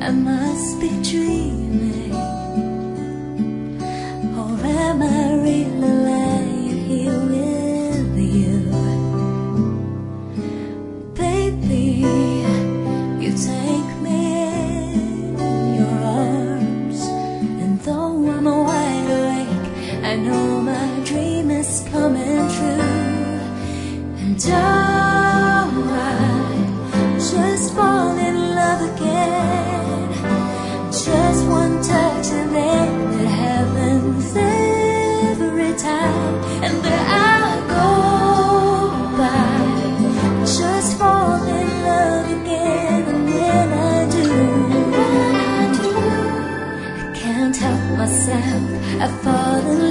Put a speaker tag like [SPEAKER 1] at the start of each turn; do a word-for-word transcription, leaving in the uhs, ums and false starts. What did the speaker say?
[SPEAKER 1] I must be dreaming, or am I really lying here with you? Baby, you take me in your arms, and though I'm wide awake, I know my dream is coming true. And oh, I just fall in love again. Just one touch and then it happens every time. And there I go by, just fall in love again. And then I do, I can't help myself, I fall in love.